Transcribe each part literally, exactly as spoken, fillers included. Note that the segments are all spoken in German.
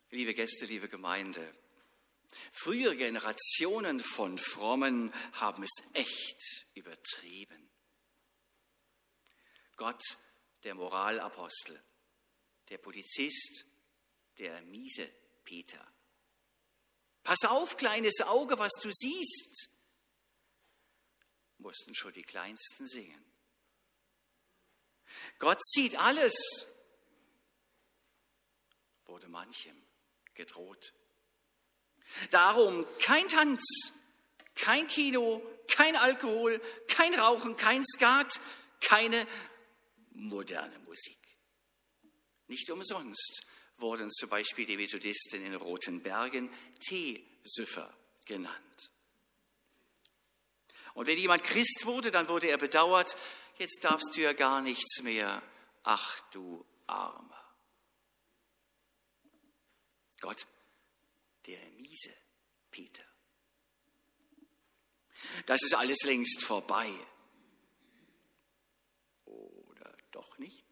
Liebe Gäste, liebe Gemeinde, frühere Generationen von Frommen haben es echt übertrieben. Gott, der Moralapostel, der Polizist, der miese Peter. Pass auf, kleines Auge, was du siehst, mussten schon die Kleinsten singen. Gott sieht alles, wurde manchem gedroht. Darum kein Tanz, kein Kino, kein Alkohol, kein Rauchen, kein Skat, keine moderne Musik. Nicht umsonst wurden zum Beispiel die Methodisten in Roten Bergen Teesüffer genannt. Und wenn jemand Christ wurde, dann wurde er bedauert, jetzt darfst du ja gar nichts mehr, ach du Armer. Gott, der miese Peter. Das ist alles längst vorbei. Oder doch nicht?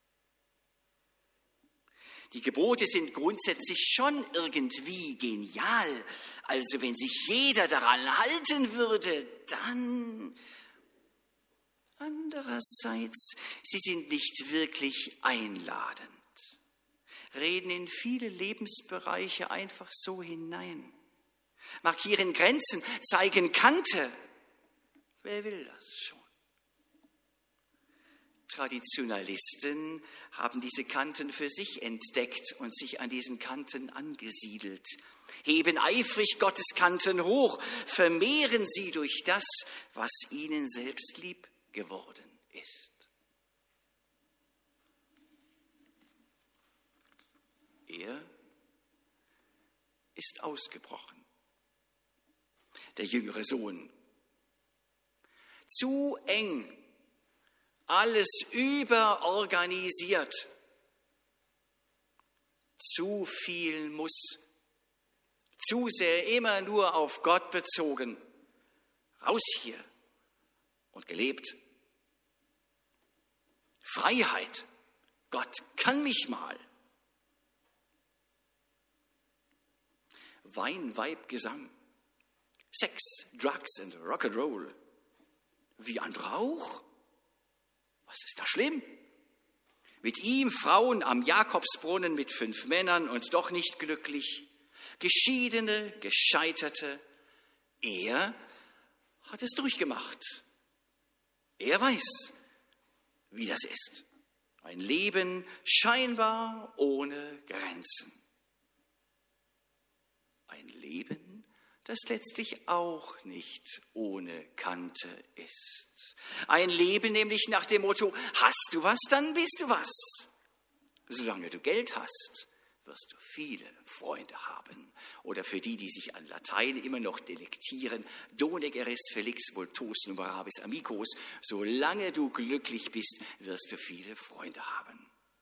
Die Gebote sind grundsätzlich schon irgendwie genial. Also wenn sich jeder daran halten würde, dann... Andererseits, sie sind nicht wirklich einladend, reden in viele Lebensbereiche einfach so hinein, markieren Grenzen, zeigen Kante. Wer will das schon? Traditionalisten haben diese Kanten für sich entdeckt und sich an diesen Kanten angesiedelt, heben eifrig Gottes Kanten hoch, vermehren sie durch das, was ihnen selbst lieb geworden ist. Er ist ausgebrochen, der jüngere Sohn. Zu eng, alles überorganisiert, zu viel muss, zu sehr immer nur auf Gott bezogen. Raus hier und gelebt. Freiheit, Gott kann mich mal. Wein, Weib, Gesang, Sex, Drugs and Rock'n'Roll. Wie ein Rauch? Was ist da schlimm? Mit ihm Frauen am Jakobsbrunnen mit fünf Männern und doch nicht glücklich. Geschiedene, Gescheiterte. Er hat es durchgemacht. Er weiß, wie das ist. Ein Leben scheinbar ohne Grenzen. Ein Leben, das letztlich auch nicht ohne Kante ist. Ein Leben nämlich nach dem Motto, hast du was, dann bist du was. Solange du Geld hast, wirst du viele Freunde haben. Oder für die, die sich an Latein immer noch delektieren, Donec eris felix vultus numerabis amicos, solange du glücklich bist, wirst du viele Freunde haben.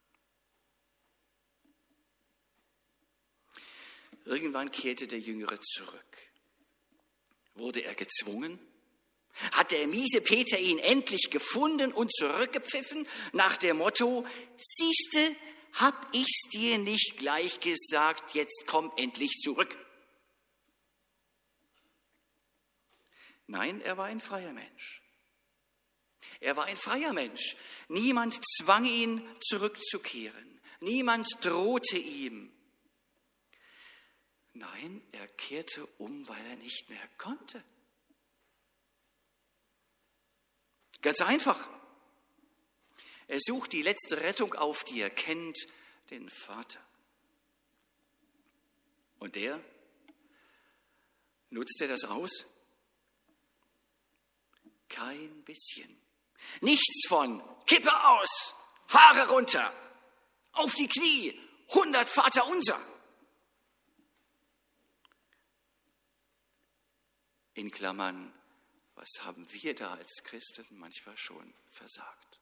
Irgendwann kehrte der Jüngere zurück. Wurde er gezwungen? Hat der miese Peter ihn endlich gefunden und zurückgepfiffen nach dem Motto, siehste, hab ich's dir nicht gleich gesagt, jetzt komm endlich zurück. Nein, er war ein freier Mensch. Er war ein freier Mensch. Niemand zwang ihn, zurückzukehren. Niemand drohte ihm. Nein, er kehrte um, weil er nicht mehr konnte. Ganz einfach. Er sucht die letzte Rettung auf, die er kennt, den Vater. Und der, nutzt er das aus? Kein bisschen. Nichts von Kippe aus, Haare runter, auf die Knie, hundert Vaterunser. In Klammern, was haben wir da als Christen manchmal schon versagt?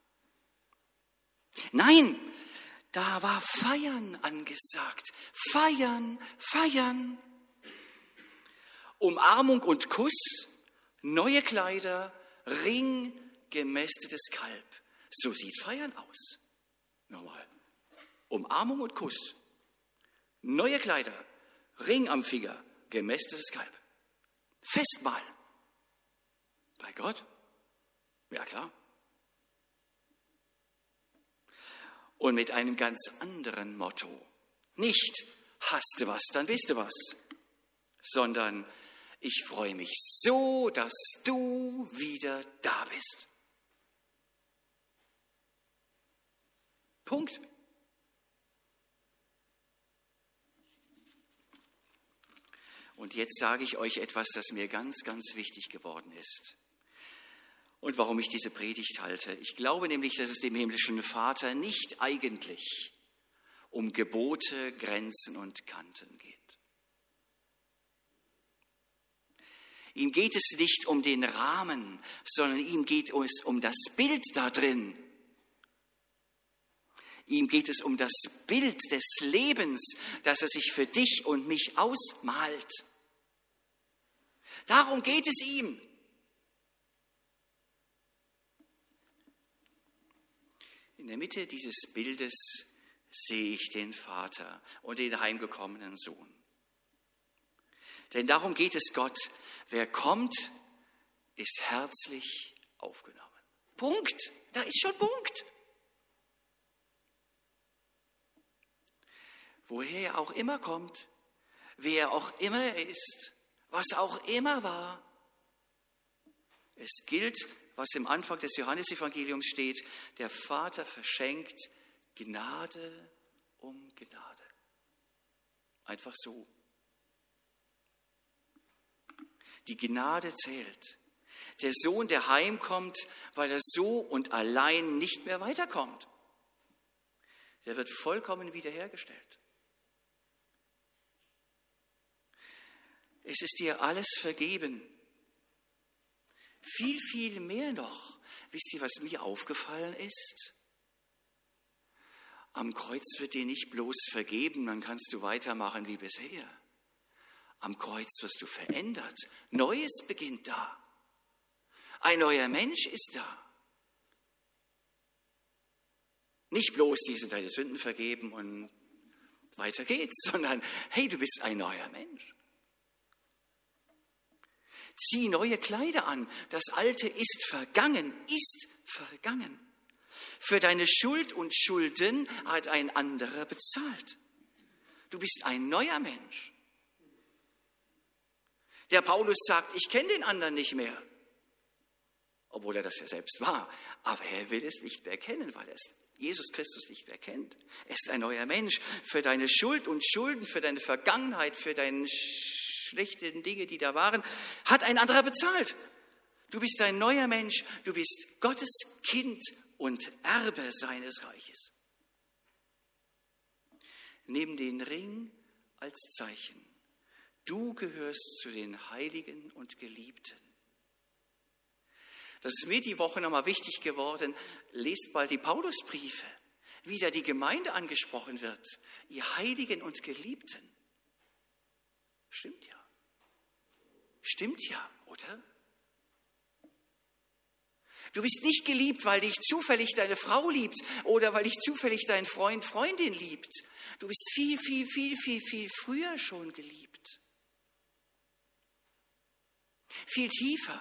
Nein, da war Feiern angesagt. Feiern, feiern. Umarmung und Kuss, neue Kleider, Ring, gemästetes Kalb. So sieht Feiern aus. Nochmal. Umarmung und Kuss, neue Kleider, Ring am Finger, gemästetes Kalb. Festmahl. Bei Gott? Ja, klar. Und mit einem ganz anderen Motto. Nicht, hast du was, dann bist du was, sondern ich freue mich so, dass du wieder da bist. Punkt. Und jetzt sage ich euch etwas, das mir ganz, ganz wichtig geworden ist. Und warum ich diese Predigt halte. Ich glaube nämlich, dass es dem himmlischen Vater nicht eigentlich um Gebote, Grenzen und Kanten geht. Ihm geht es nicht um den Rahmen, sondern ihm geht es um das Bild da drin. Ihm geht es um das Bild des Lebens, das er sich für dich und mich ausmalt. Darum geht es ihm. In der Mitte dieses Bildes sehe ich den Vater und den heimgekommenen Sohn. Denn darum geht es Gott. Wer kommt, ist herzlich aufgenommen. Punkt. Da ist schon Punkt. Woher er auch immer kommt, wer auch immer er ist, was auch immer war. Es gilt, was im Anfang des Johannesevangeliums steht, der Vater verschenkt Gnade um Gnade. Einfach so. Die Gnade zählt. Der Sohn, der heimkommt, weil er so und allein nicht mehr weiterkommt, der wird vollkommen wiederhergestellt. Es ist dir alles vergeben. Viel, viel mehr noch. Wisst ihr, was mir aufgefallen ist? Am Kreuz wird dir nicht bloß vergeben, dann kannst du weitermachen wie bisher. Am Kreuz wirst du verändert. Neues beginnt da. Ein neuer Mensch ist da. Nicht bloß, die sind deine Sünden vergeben und weiter geht's, sondern hey, du bist ein neuer Mensch. Zieh neue Kleider an. Das Alte ist vergangen, ist vergangen. Für deine Schuld und Schulden hat ein anderer bezahlt. Du bist ein neuer Mensch. Der Paulus sagt, ich kenne den anderen nicht mehr. Obwohl er das ja selbst war. Aber er will es nicht mehr kennen, weil er Jesus Christus nicht mehr kennt. Er ist ein neuer Mensch. Für deine Schuld und Schulden, für deine Vergangenheit, für deine schlechten Dinge, die da waren, hat ein anderer bezahlt. Du bist ein neuer Mensch. Du bist Gottes Kind und Erbe seines Reiches. Nimm den Ring als Zeichen. Du gehörst zu den Heiligen und Geliebten. Das ist mir die Woche nochmal wichtig geworden. Lest mal die Paulusbriefe, wie da die Gemeinde angesprochen wird. Ihr Heiligen und Geliebten. Stimmt ja. Stimmt ja, oder? Du bist nicht geliebt, weil dich zufällig deine Frau liebt oder weil dich zufällig dein Freund, Freundin liebt. Du bist viel, viel, viel, viel, viel früher schon geliebt. Viel tiefer.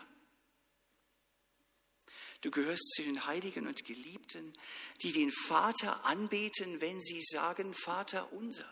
Du gehörst zu den Heiligen und Geliebten, die den Vater anbeten, wenn sie sagen, Vater unser.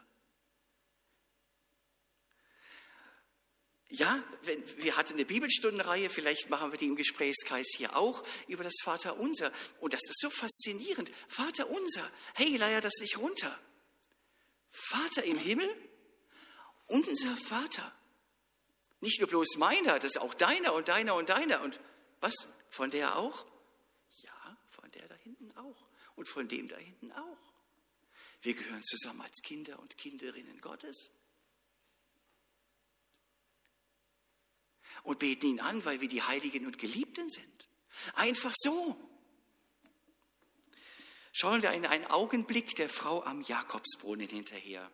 Ja, wenn, wir hatten eine Bibelstundenreihe, vielleicht machen wir die im Gesprächskreis hier auch, über das Vater unser. Und das ist so faszinierend. Vater unser, hey, leier das nicht runter. Vater im Himmel, unser Vater. Nicht nur bloß meiner, das ist auch deiner und deiner und deiner. Und was, von der auch? Ja, von der da hinten auch. Und von dem da hinten auch. Wir gehören zusammen als Kinder und Kinderinnen Gottes. Und beten ihn an, weil wir die Heiligen und Geliebten sind. Einfach so. Schauen wir in einen Augenblick der Frau am Jakobsbrunnen hinterher.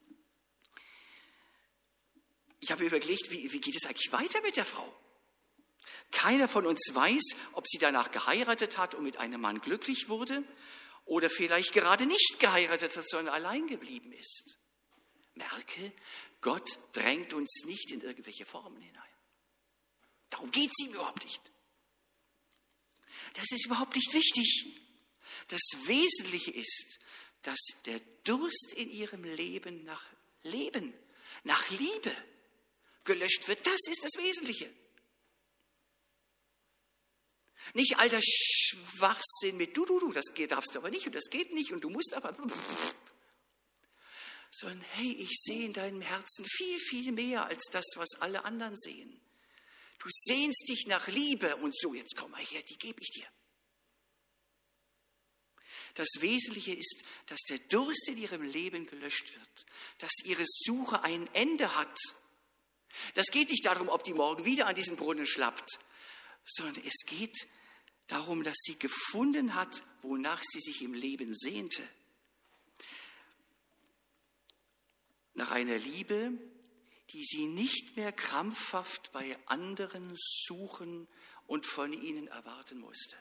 Ich habe überlegt, wie, wie geht es eigentlich weiter mit der Frau? Keiner von uns weiß, ob sie danach geheiratet hat und mit einem Mann glücklich wurde oder vielleicht gerade nicht geheiratet hat, sondern allein geblieben ist. Merke, Gott drängt uns nicht in irgendwelche Formen hinein. Darum geht es ihm überhaupt nicht. Das ist überhaupt nicht wichtig. Das Wesentliche ist, dass der Durst in ihrem Leben nach Leben, nach Liebe gelöscht wird. Das ist das Wesentliche. Nicht all der Schwachsinn mit du, du, du, das darfst du aber nicht und das geht nicht und du musst aber... Sondern hey, ich sehe in deinem Herzen viel, viel mehr als das, was alle anderen sehen. Du sehnst dich nach Liebe und so, jetzt komm mal her, die gebe ich dir. Das Wesentliche ist, dass der Durst in ihrem Leben gelöscht wird, dass ihre Suche ein Ende hat. Das geht nicht darum, ob die morgen wieder an diesen Brunnen schlappt, sondern es geht darum, dass sie gefunden hat, wonach sie sich im Leben sehnte. Nach einer Liebe, die sie nicht mehr krampfhaft bei anderen suchen und von ihnen erwarten musste.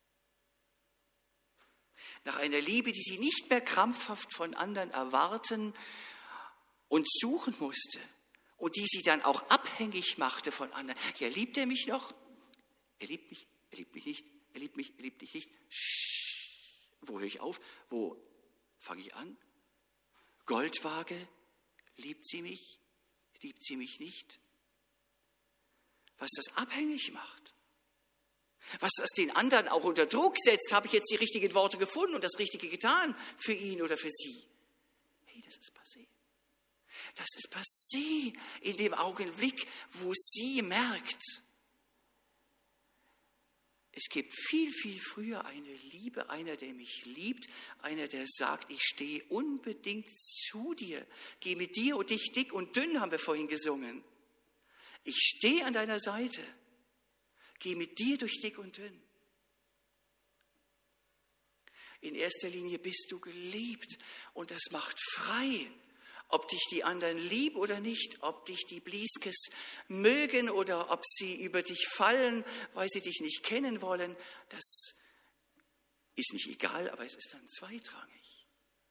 Nach einer Liebe, die sie nicht mehr krampfhaft von anderen erwarten und suchen musste und die sie dann auch abhängig machte von anderen. Ja, liebt er mich noch? Er liebt mich, er liebt mich nicht, er liebt mich, er liebt mich nicht. Sch, wo höre ich auf? Wo fange ich an? Goldwaage, liebt sie mich? Liebt sie mich nicht? Was das abhängig macht. Was das den anderen auch unter Druck setzt, habe ich jetzt die richtigen Worte gefunden und das Richtige getan für ihn oder für sie. Hey, das ist passé. Das ist passé in dem Augenblick, wo sie merkt, es gibt viel, viel früher eine Liebe, einer, der mich liebt, einer, der sagt, ich stehe unbedingt zu dir, gehe mit dir und dich dick und dünn, haben wir vorhin gesungen. Ich stehe an deiner Seite. Geh mit dir durch dick und dünn. In erster Linie bist du geliebt und das macht frei, ob dich die anderen lieben oder nicht, ob dich die Blieskes mögen oder ob sie über dich fallen, weil sie dich nicht kennen wollen. Das ist nicht egal, aber es ist dann zweitrangig.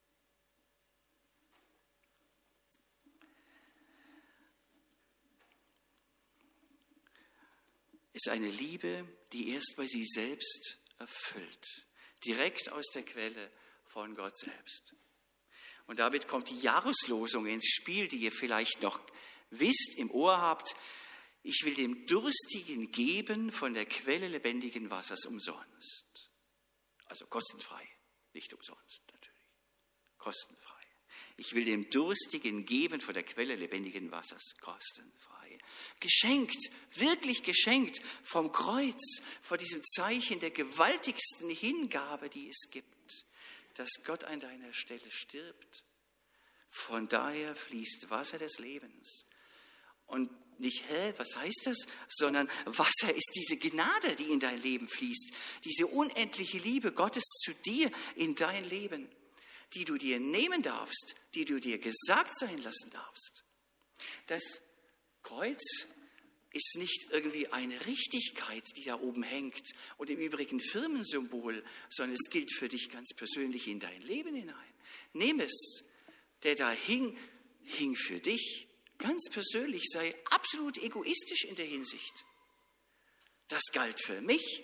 Ist eine Liebe, die erst bei sie selbst erfüllt, direkt aus der Quelle von Gott selbst. Und damit kommt die Jahreslosung ins Spiel, die ihr vielleicht noch wisst, im Ohr habt. Ich will dem Durstigen geben von der Quelle lebendigen Wassers umsonst. Also kostenfrei, nicht umsonst natürlich, kostenfrei. Ich will dem Durstigen geben von der Quelle lebendigen Wassers kostenfrei. Geschenkt, wirklich geschenkt vom Kreuz, vor diesem Zeichen der gewaltigsten Hingabe, die es gibt, dass Gott an deiner Stelle stirbt. Von daher fließt Wasser des Lebens. Und nicht, hä, was heißt das? Sondern Wasser ist diese Gnade, die in dein Leben fließt. Diese unendliche Liebe Gottes zu dir in dein Leben, die du dir nehmen darfst, die du dir gesagt sein lassen darfst. Das Kreuz ist nicht irgendwie eine Richtigkeit, die da oben hängt und im Übrigen Firmensymbol, sondern es gilt für dich ganz persönlich in dein Leben hinein. Nimm es, der da hing, hing für dich, ganz persönlich, sei absolut egoistisch in der Hinsicht. Das galt für mich.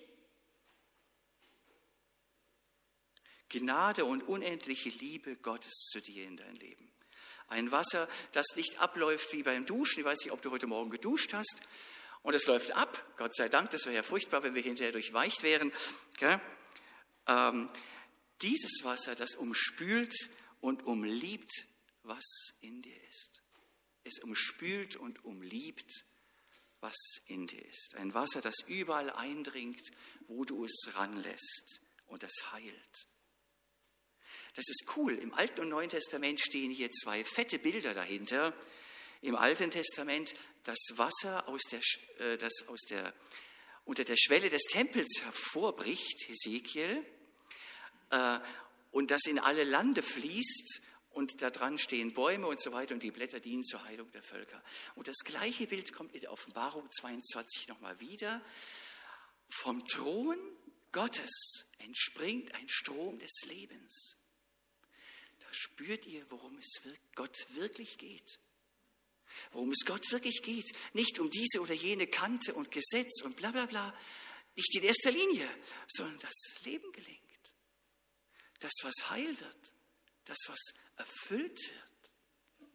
Gnade und unendliche Liebe Gottes zu dir in dein Leben. Ein Wasser, das nicht abläuft wie beim Duschen. Ich weiß nicht, ob du heute Morgen geduscht hast. Und es läuft ab. Gott sei Dank, das wäre ja furchtbar, wenn wir hinterher durchweicht wären. Ähm, dieses Wasser, das umspült und umliebt, was in dir ist. Es umspült und umliebt, was in dir ist. Ein Wasser, das überall eindringt, wo du es ranlässt und das heilt. Das ist cool. Im Alten und Neuen Testament stehen hier zwei fette Bilder dahinter. Im Alten Testament das Wasser, aus der, äh, das aus der, unter der Schwelle des Tempels hervorbricht, Hesekiel, äh, und das in alle Lande fließt und da dran stehen Bäume und so weiter und die Blätter dienen zur Heilung der Völker. Und das gleiche Bild kommt in der Offenbarung zweiundzwanzig nochmal wieder. Vom Thron Gottes entspringt ein Strom des Lebens. Spürt ihr, worum es Gott wirklich geht? Worum es Gott wirklich geht? Nicht um diese oder jene Kante und Gesetz und bla bla bla. Nicht in erster Linie, sondern das Leben gelingt. Das, was heil wird. Das, was erfüllt wird.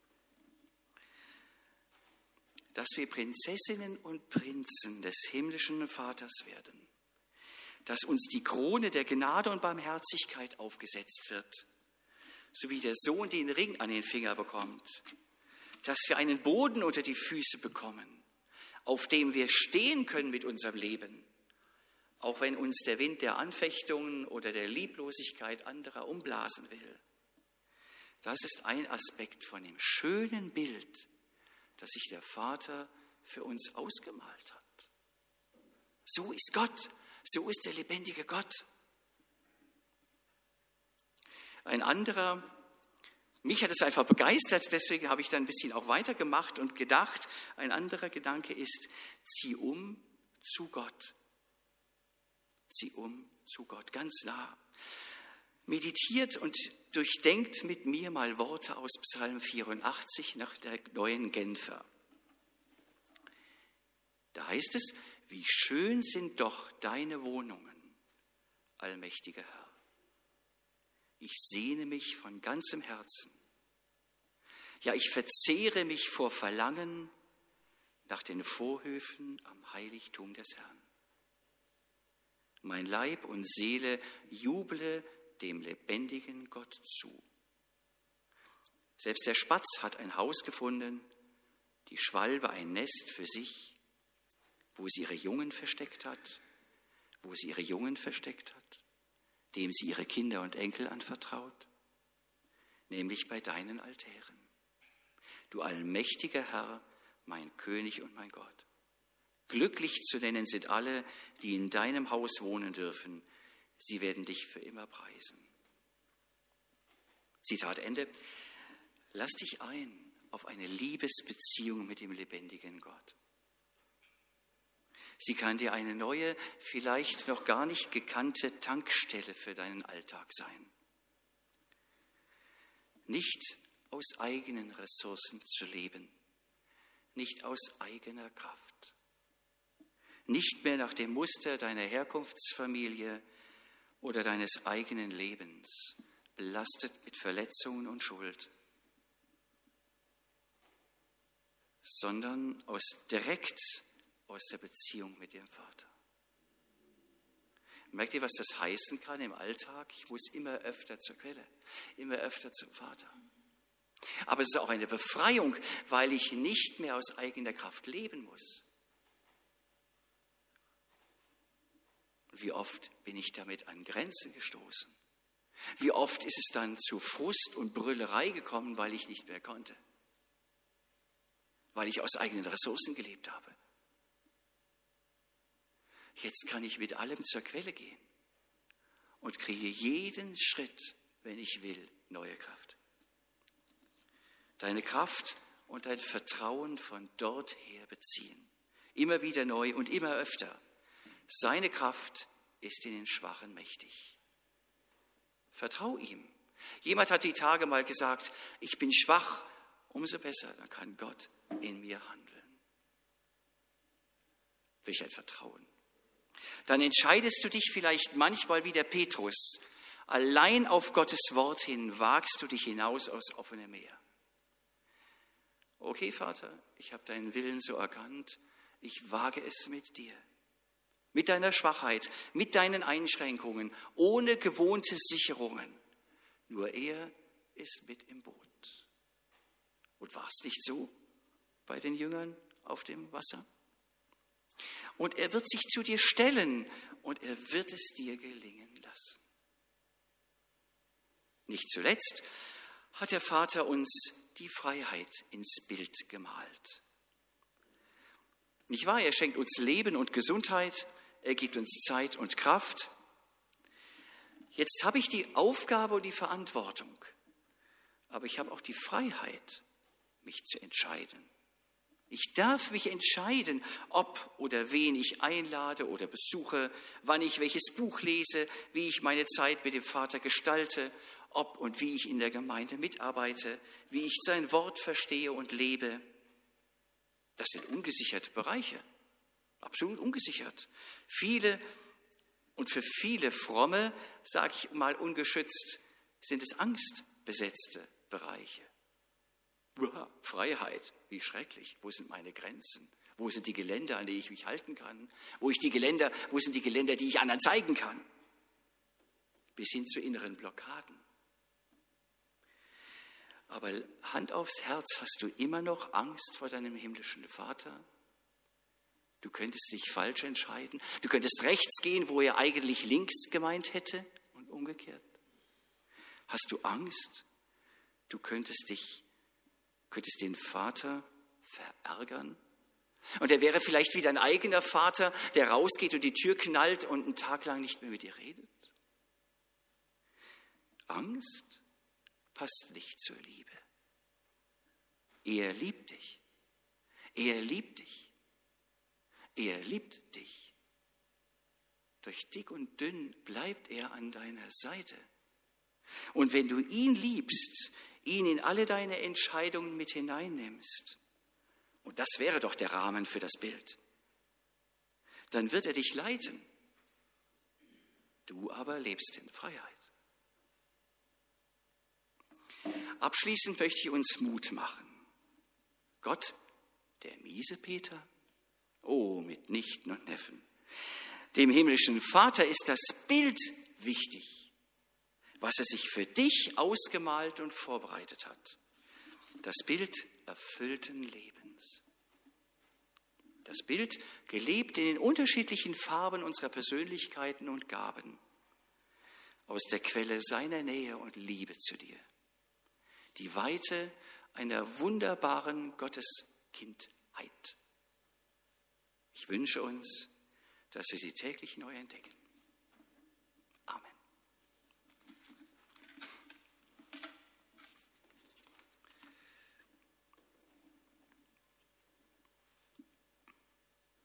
Dass wir Prinzessinnen und Prinzen des himmlischen Vaters werden. Dass uns die Krone der Gnade und Barmherzigkeit aufgesetzt wird. So wie der Sohn den Ring an den Finger bekommt. Dass wir einen Boden unter die Füße bekommen, auf dem wir stehen können mit unserem Leben. Auch wenn uns der Wind der Anfechtungen oder der Lieblosigkeit anderer umblasen will. Das ist ein Aspekt von dem schönen Bild, das sich der Vater für uns ausgemalt hat. So ist Gott, so ist der lebendige Gott. Ein anderer, mich hat es einfach begeistert, deswegen habe ich dann ein bisschen auch weitergemacht und gedacht, ein anderer Gedanke ist, zieh um zu Gott. Zieh um zu Gott, ganz nah. Meditiert und durchdenkt mit mir mal Worte aus Psalm vierundachtzig nach der neuen Genfer. Da heißt es, wie schön sind doch deine Wohnungen, allmächtiger Herr. Ich sehne mich von ganzem Herzen. Ja, ich verzehre mich vor Verlangen nach den Vorhöfen am Heiligtum des Herrn. Mein Leib und Seele juble dem lebendigen Gott zu. Selbst der Spatz hat ein Haus gefunden, die Schwalbe ein Nest für sich, wo sie ihre Jungen versteckt hat, wo sie ihre Jungen versteckt hat, dem sie ihre Kinder und Enkel anvertraut, nämlich bei deinen Altären. Du allmächtiger Herr, mein König und mein Gott. Glücklich zu nennen sind alle, die in deinem Haus wohnen dürfen. Sie werden dich für immer preisen. Zitat Ende. Lass dich ein auf eine Liebesbeziehung mit dem lebendigen Gott. Sie kann dir eine neue, vielleicht noch gar nicht gekannte Tankstelle für deinen Alltag sein. Nicht aus eigenen Ressourcen zu leben, nicht aus eigener Kraft. Nicht mehr nach dem Muster deiner Herkunftsfamilie oder deines eigenen Lebens, belastet mit Verletzungen und Schuld, sondern aus, direkt aus der Beziehung mit dem Vater. Merkt ihr, was das heißen kann im Alltag? Ich muss immer öfter zur Quelle, immer öfter zum Vater. Aber es ist auch eine Befreiung, weil ich nicht mehr aus eigener Kraft leben muss. Wie oft bin ich damit an Grenzen gestoßen? Wie oft ist es dann zu Frust und Brüllerei gekommen, weil ich nicht mehr konnte? Weil ich aus eigenen Ressourcen gelebt habe. Jetzt kann ich mit allem zur Quelle gehen und kriege jeden Schritt, wenn ich will, neue Kraft. Deine Kraft und dein Vertrauen von dort her beziehen. Immer wieder neu und immer öfter. Seine Kraft ist in den Schwachen mächtig. Vertrau ihm. Jemand hat die Tage mal gesagt, ich bin schwach, umso besser, dann kann Gott in mir handeln. Welch ein Vertrauen. Dann entscheidest du dich vielleicht manchmal wie der Petrus. Allein auf Gottes Wort hin wagst du dich hinaus aufs offene Meer. Okay, Vater, ich habe deinen Willen so erkannt, ich wage es mit dir. Mit deiner Schwachheit, mit deinen Einschränkungen, ohne gewohnte Sicherungen. Nur er ist mit im Boot. Und war es nicht so bei den Jüngern auf dem Wasser? Und er wird sich zu dir stellen und er wird es dir gelingen lassen. Nicht zuletzt hat der Vater uns die Freiheit ins Bild gemalt. Nicht wahr? Er schenkt uns Leben und Gesundheit, er gibt uns Zeit und Kraft. Jetzt habe ich die Aufgabe und die Verantwortung, aber ich habe auch die Freiheit, mich zu entscheiden. Ich darf mich entscheiden, ob oder wen ich einlade oder besuche, wann ich welches Buch lese, wie ich meine Zeit mit dem Vater gestalte, ob und wie ich in der Gemeinde mitarbeite, wie ich sein Wort verstehe und lebe. Das sind ungesicherte Bereiche, absolut ungesichert. Viele und für viele Fromme, sage ich mal ungeschützt, sind es angstbesetzte Bereiche. Uah, Freiheit, wie schrecklich. Wo sind meine Grenzen? Wo sind die Geländer, an die ich mich halten kann? Wo, ich die Geländer, wo sind die Geländer, die ich anderen zeigen kann? Bis hin zu inneren Blockaden. Aber Hand aufs Herz, hast du immer noch Angst vor deinem himmlischen Vater? Du könntest dich falsch entscheiden. Du könntest rechts gehen, wo er eigentlich links gemeint hätte und umgekehrt. Hast du Angst? Du könntest dich, könntest den Vater verärgern. Und er wäre vielleicht wie dein eigener Vater, der rausgeht und die Tür knallt und einen Tag lang nicht mehr mit dir redet. Angst passt nicht zur Liebe. Er liebt dich. Er liebt dich. Er liebt dich. Durch dick und dünn bleibt er an deiner Seite. Und wenn du ihn liebst, ihn in alle deine Entscheidungen mit hineinnimmst, und das wäre doch der Rahmen für das Bild, dann wird er dich leiten. Du aber lebst in Freiheit. Abschließend möchte ich uns Mut machen. Gott, der Miesepeter, oh, mit Nichten und Neffen, dem himmlischen Vater ist das Bild wichtig, was er sich für dich ausgemalt und vorbereitet hat. Das Bild erfüllten Lebens. Das Bild gelebt in den unterschiedlichen Farben unserer Persönlichkeiten und Gaben, aus der Quelle seiner Nähe und Liebe zu dir. Die Weite einer wunderbaren Gotteskindheit. Ich wünsche uns, dass wir sie täglich neu entdecken.